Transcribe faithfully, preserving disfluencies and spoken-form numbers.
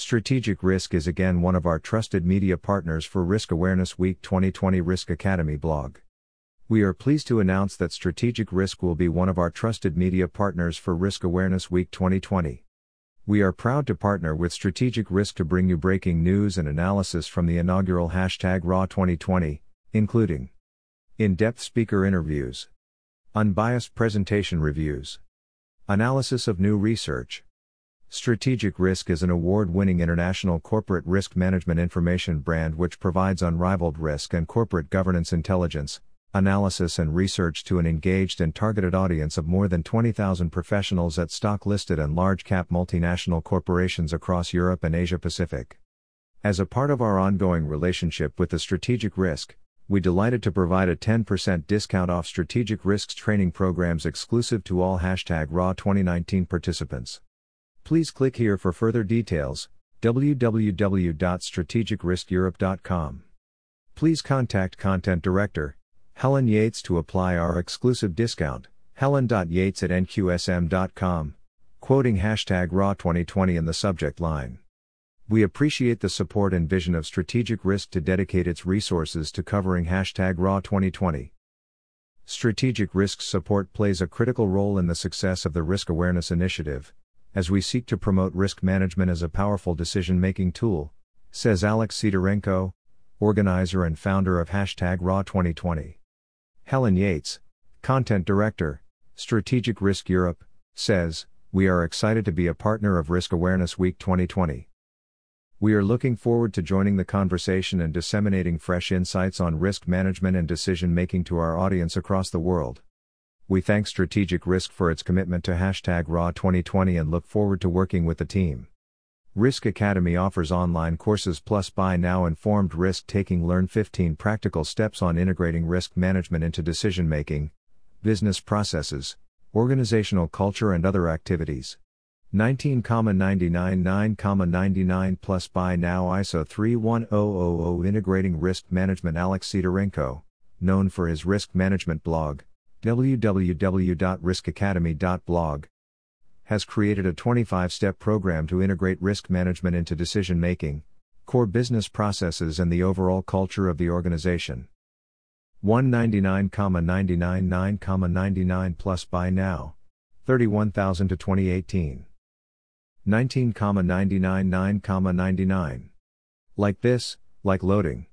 Strategic Risk is again one of our trusted media partners for Risk Awareness Week twenty twenty Risk Academy blog. We are pleased to announce that Strategic Risk will be one of our trusted media partners for Risk Awareness Week twenty twenty. We are proud to partner with Strategic Risk to bring you breaking news and analysis from the inaugural hashtag R A W twenty twenty, including in-depth speaker interviews, unbiased presentation reviews, analysis of new research. Strategic Risk is an award-winning international corporate risk management information brand which provides unrivaled risk and corporate governance intelligence, analysis and research to an engaged and targeted audience of more than twenty thousand professionals at stock-listed and large-cap multinational corporations across Europe and Asia-Pacific. As a part of our ongoing relationship with the Strategic Risk, we delighted to provide a ten percent discount off Strategic Risk's training programs exclusive to all hashtag R A W twenty nineteen participants. Please click here for further details, w w w dot strategic risk europe dot com. Please contact Content Director, Helen Yates to apply our exclusive discount, helen dot yates at n q s m dot com, quoting hashtag R A W twenty twenty in the subject line. We appreciate the support and vision of Strategic Risk to dedicate its resources to covering hashtag R A W twenty twenty. Strategic Risk's support plays a critical role in the success of the Risk Awareness Initiative, as we seek to promote risk management as a powerful decision-making tool, says Alex Sidorenko, organizer and founder of hashtag R A W twenty twenty. Helen Yates, Content Director, Strategic Risk Europe, says, "We are excited to be a partner of Risk Awareness Week twenty twenty. We are looking forward to joining the conversation and disseminating fresh insights on risk management and decision-making to our audience across the world. We thank Strategic Risk for its commitment to hashtag R A W twenty twenty and look forward to working with the team." Risk Academy offers online courses plus buy now informed risk-taking. Learn fifteen practical steps on integrating risk management into decision-making, business processes, organizational culture and other activities. nineteen ninety-nine nine ninety-nine plus buy now I S O three one zero zero zero Integrating Risk Management. Alex Sidorenko, known for his risk management blog, w w w dot risk academy dot blog, has created a twenty-five step program to integrate risk management into decision-making, core business processes and the overall culture of the organization. one ninety-nine ninety-nine nine ninety-nine plus buy now, thirty-one thousand to twenty eighteen. nineteen ninety-nine nine ninety-nine. Like this, like loading.